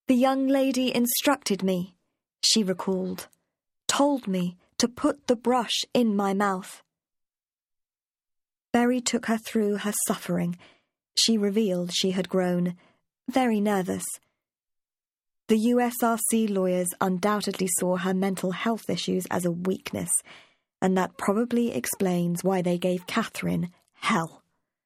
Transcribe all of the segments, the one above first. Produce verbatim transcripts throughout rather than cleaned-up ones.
The young lady instructed me, she recalled, told me to put the brush in my mouth. Berry took her through her suffering. She revealed she had grown very nervous. The U S R C lawyers undoubtedly saw her mental health issues as a weakness, and that probably explains why they gave Catherine hell.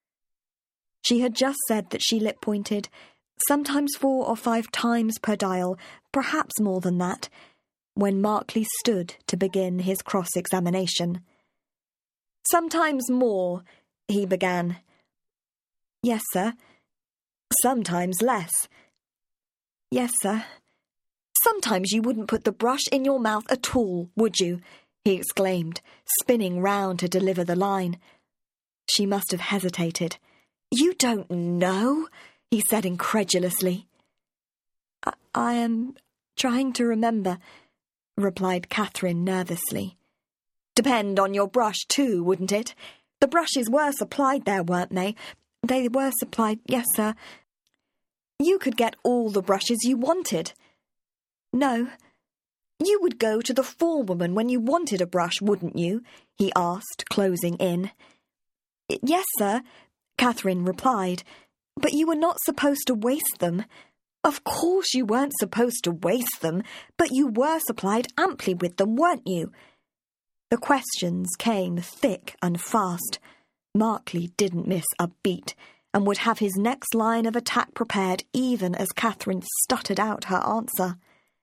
She had just said that she lip-pointed, sometimes four or five times per dial, perhaps more than that, when Markley stood to begin his cross-examination. "Sometimes more," he began. "Yes, sir." "Sometimes less." "Yes, sir." "Sometimes you wouldn't put the brush in your mouth at all, would you?" he exclaimed, spinning round to deliver the line. She must have hesitated. "You don't know?" he said incredulously. I, I am trying to remember," replied Catherine nervously. "Depend on your brush too, wouldn't it? The brushes were supplied there, weren't they?" "They were supplied, yes, sir." "You could get all the brushes you wanted." "No." "You would go to the forewoman when you wanted a brush, wouldn't you?" he asked, closing in. "Yes, sir," Catherine replied, "but you were not supposed to waste them." "Of course you weren't supposed to waste them, but you were supplied amply with them, weren't you?" The questions came thick and fast. Markley didn't miss a beat, and would have his next line of attack prepared even as Catherine stuttered out her answer.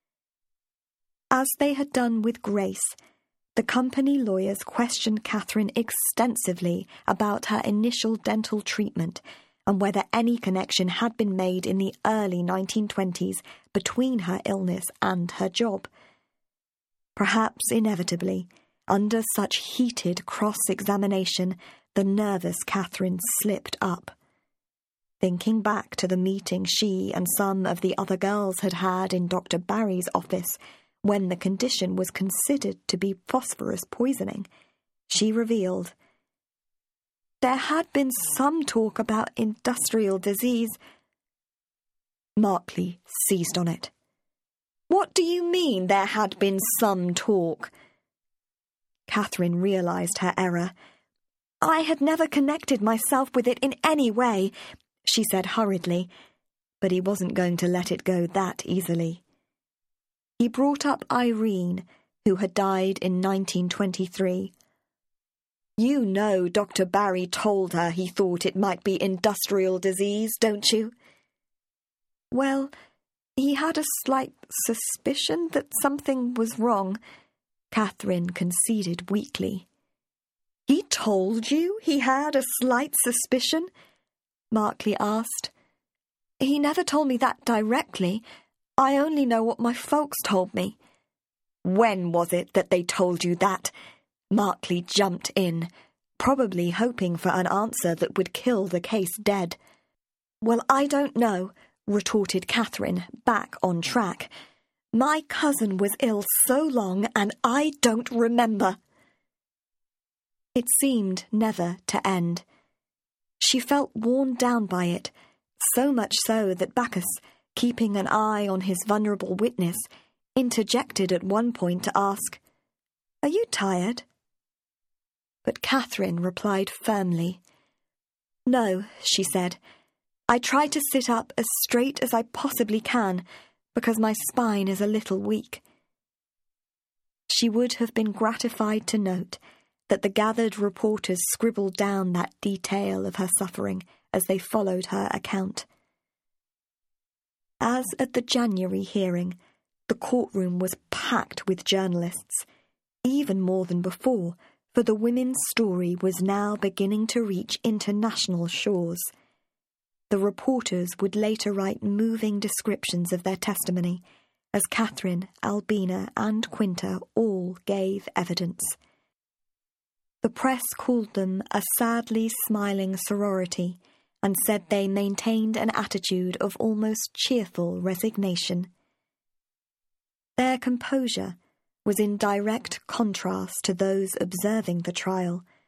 As they had done with Grace, the company lawyers questioned Catherine extensively about her initial dental treatment and whether any connection had been made in the early nineteen twenties between her illness and her job. Perhaps inevitably, under such heated cross-examination, the nervous Catherine slipped up. Thinking back to the meeting she and some of the other girls had had in Doctor Barry's office when the condition was considered to be phosphorus poisoning, she revealed, "There had been some talk about industrial disease." Markley seized on it. "What do you mean there had been some talk?" Catherine realised her error. "I had never connected myself with it in any way," she said hurriedly, but he wasn't going to let it go that easily. He brought up Irene, who had died in nineteen twenty-three. "You know Doctor Barry told her he thought it might be industrial disease, don't you?" "Well, he had a slight suspicion that something was wrong," Catherine conceded weakly. "He told you he had a slight suspicion?" Markley asked. "He never told me that directly. I only know what my folks told me." "When was it that they told you that?" Markley jumped in, probably hoping for an answer that would kill the case dead. "Well, I don't know," retorted Catherine, back on track. "My cousin was ill so long, and I don't remember." It seemed never to end. She felt worn down by it, so much so that Bacchus, keeping an eye on his vulnerable witness, interjected at one point to ask, "Are you tired?" But Catherine replied firmly. "No," she said. "I try to sit up as straight as I possibly can, because my spine is a little weak." She would have been gratified to note that the gathered reporters scribbled down that detail of her suffering as they followed her account. As at the January hearing, the courtroom was packed with journalists, even more than before, for the women's story was now beginning to reach international shores. The reporters would later write moving descriptions of their testimony, as Catherine, Albina, and Quinta all gave evidence. The press called them a sadly smiling sorority, and said they maintained an attitude of almost cheerful resignation. Their composure was in direct contrast to those observing the trial,